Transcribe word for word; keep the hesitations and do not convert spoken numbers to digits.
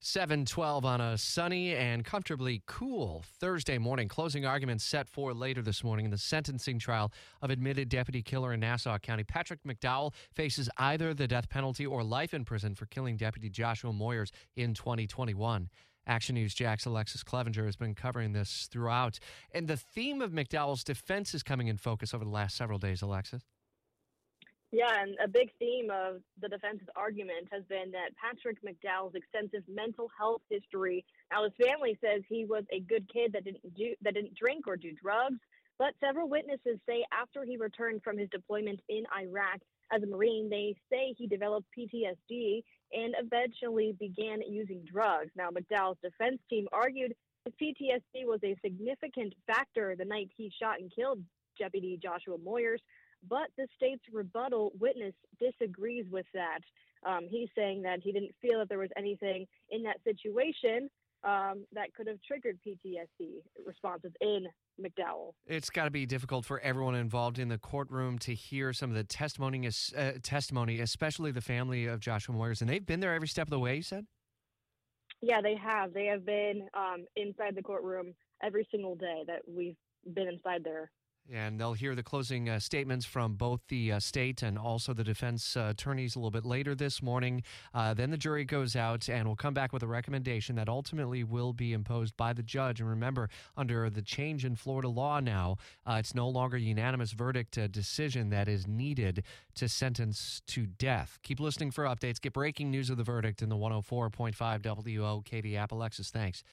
seven twelve on a sunny and comfortably cool Thursday morning. Closing arguments set for later this morning in the sentencing trial of admitted deputy killer in Nassau County. Patrick McDowell faces either the death penalty or life in prison for killing Deputy Joshua Moyers in twenty twenty-one. Action News Jack's Alexis Clevenger has been covering this throughout. And the theme of McDowell's defense is coming in focus over the last several days, Alexis. Yeah, and a big theme of the defense's argument has been that Patrick McDowell's extensive mental health history. Now, his family says he was a good kid that didn't do that didn't drink or do drugs, but several witnesses say after he returned from his deployment in Iraq as a Marine, they say he developed P T S D and eventually began using drugs. Now, McDowell's defense team argued his P T S D was a significant factor the night he shot and killed Deputy Joshua Moyers. But the state's rebuttal witness disagrees with that. Um, he's saying that he didn't feel that there was anything in that situation um, that could have triggered P T S D responses in McDowell. It's got to be difficult for everyone involved in the courtroom to hear some of the testimony, uh, testimony, especially the family of Joshua Moyers. And they've been there every step of the way, you said? Yeah, they have. They have been um, inside the courtroom every single day that we've been inside there. And they'll hear the closing uh, statements from both the uh, state and also the defense uh, attorneys a little bit later this morning. Uh, then the jury goes out and will come back with a recommendation that ultimately will be imposed by the judge. And remember, under the change in Florida law now, uh, it's no longer a unanimous verdict uh, decision that is needed to sentence to death. Keep listening for updates. Get breaking news of the verdict in the one oh four point five W O K V app. Alexis, thanks.